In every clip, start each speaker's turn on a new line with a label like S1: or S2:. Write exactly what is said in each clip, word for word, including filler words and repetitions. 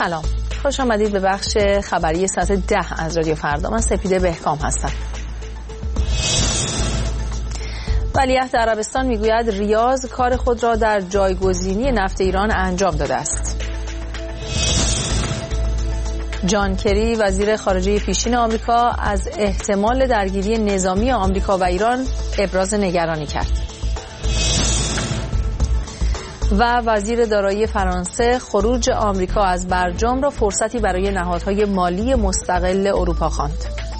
S1: سلام، خوش آمدید به بخش خبری ساعت ده از رادیو فردا. من سپیده بهکام هستم. ولیعهد عربستان میگوید ریاض کار خود را در جایگزینی نفت ایران انجام داده است. جان کری وزیر خارجه پیشین آمریکا از احتمال درگیری نظامی آمریکا و ایران ابراز نگرانی کرد. و وزیر دارایی فرانسه خروج آمریکا از برجام را فرصتی برای نهادهای مالی مستقل اروپا خواند.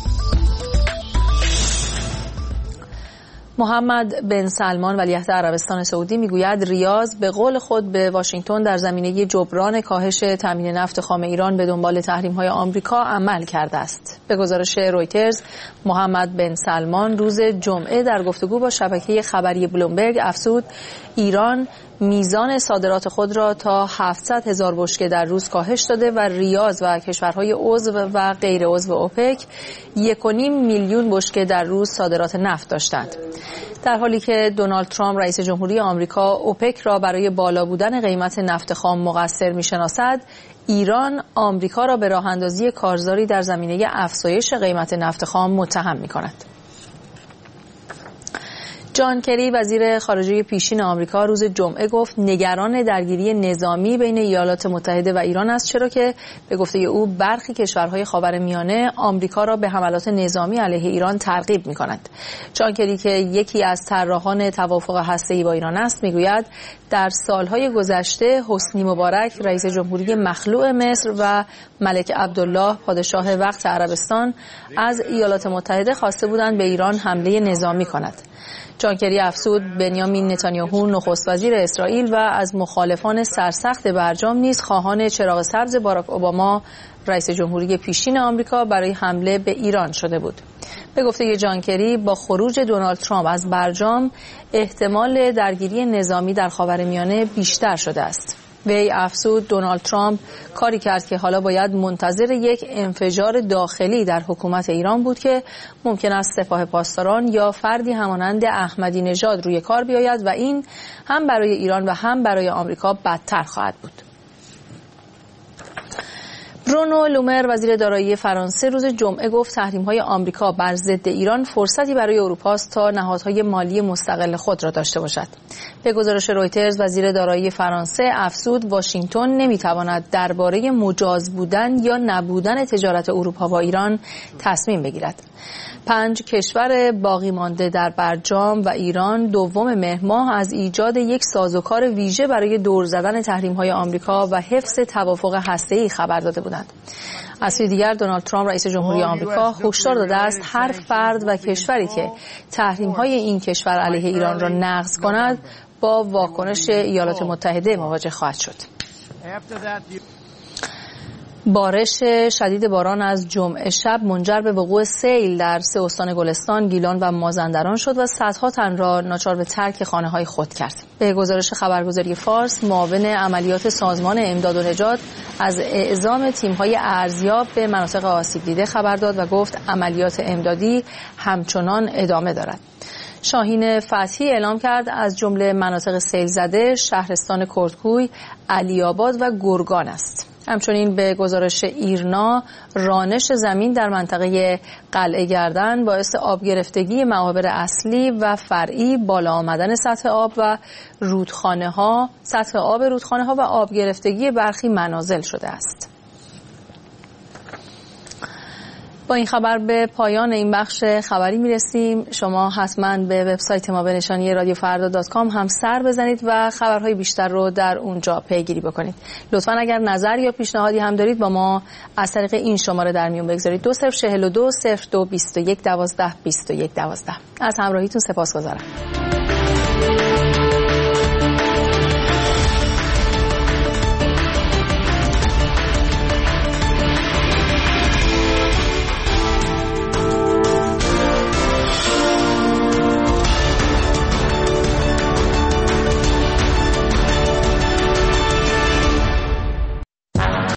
S1: محمد بن سلمان ولیعهد عربستان سعودی میگوید ریاض به قول خود به واشنگتن در زمینه جبران کاهش تامین نفت خام ایران به دنبال تحریم‌های آمریکا عمل کرده است. به گزارش رویترز، محمد بن سلمان روز جمعه در گفتگو با شبکه خبری بلومبرگ افزود ایران میزان صادرات خود را تا هفتصد هزار بشکه در روز کاهش داده و ریاض و کشورهای عضو و غیر عضو اوپک یک و نیم میلیون بشکه در روز صادرات نفت داشتند. در حالی که دونالد ترامپ رئیس جمهوری آمریکا اوپک را برای بالا بودن قیمت نفت خام مقصر می‌شناسد، ایران آمریکا را به راه اندازی کارزاری در زمینه افزایش قیمت نفت خام متهم می‌کند. جان کری وزیر خارجه پیشین آمریکا روز جمعه گفت نگران درگیری نظامی بین ایالات متحده و ایران است، چرا که به گفته او برخی کشورهای خاورمیانه آمریکا را به حملات نظامی علیه ایران ترغیب می‌کنند. جان کری که یکی از طراحان توافق هسته‌ای با ایران است میگوید در سالهای گذشته حسنی مبارک رئیس جمهوری مخلوع مصر و ملک عبدالله پادشاه وقت عربستان از ایالات متحده خواسته بودند به ایران حمله نظامی کند. جان کری افزود بنیامین نتانیاهو نخست وزیر اسرائیل و از مخالفان سرسخت برجام نیز خواهان چراغ سبز باراک اوباما رئیس جمهوری پیشین آمریکا برای حمله به ایران شده بود. به گفته جان کری با خروج دونالد ترامپ از برجام احتمال درگیری نظامی در خاورمیانه بیشتر شده است. وی افزود دونالد ترامپ کاری کرد که حالا باید منتظر یک انفجار داخلی در حکومت ایران بود که ممکن است سپاه پاسداران یا فردی همانند احمدی نژاد روی کار بیاید و این هم برای ایران و هم برای آمریکا بدتر خواهد بود. برونو لومر وزیر دارایی فرانسه روز جمعه گفت تحریم‌های آمریکا بر ضد ایران فرصتی برای اروپا است تا نهادهای مالی مستقل خود را داشته باشد. به گزارش رویترز وزیر دارایی فرانسه افزود واشنگتن نمی‌تواند درباره مجاز بودن یا نبودن تجارت اروپا با ایران تصمیم بگیرد. پنج کشور باقی مانده در برجام و ایران دوم مهر ماه از ایجاد یک سازوکار ویژه برای دور زدن تحریم‌های آمریکا و حفظ توافق هسته‌ای خبر داده بودند. از سوی دیگر دونالد ترامپ رئیس جمهوری آمریکا هشدار داده است هر فرد و کشوری که تحریم‌های این کشور علیه ایران را نقض کند با واکنش ایالات متحده مواجه خواهد شد. بارش شدید باران از جمعه شب منجر به وقوع سیل در سه استان گلستان، گیلان و مازندران شد و صدها تن را ناچار به ترک خانه‌های خود کرد. به گزارش خبرگزاری فارس، معاون عملیات سازمان امداد و نجات از اعزام تیم‌های ارزیاب به مناطق آسیب دیده خبر داد و گفت عملیات امدادی همچنان ادامه دارد. شاهین فتحی اعلام کرد از جمله مناطق سیل زده شهرستان کردکوی، علی‌آباد و گرگان است. همچنین به گزارش ایرنا رانش زمین در منطقه قلعه گردن باعث آب گرفتگی معابر اصلی و فرعی، بالا آمدن سطح آب و رودخانه ها، سطح آب رودخانه ها و آب گرفتگی برخی منازل شده است. با این خبر به پایان این بخش خبری میرسیم. شما حتما به وبسایت ما به نشانی رادیو فردا دات کام هم سر بزنید و خبرهای بیشتر رو در اونجا پیگیری بکنید. لطفا اگر نظر یا پیشنهادی هم دارید با ما از طریق این شماره در میون بگذارید. دو صفر چهل و دو صفر دو بیست و یک دوازده بیست و یک دوازده. از همراهیتون سپاسگزارم.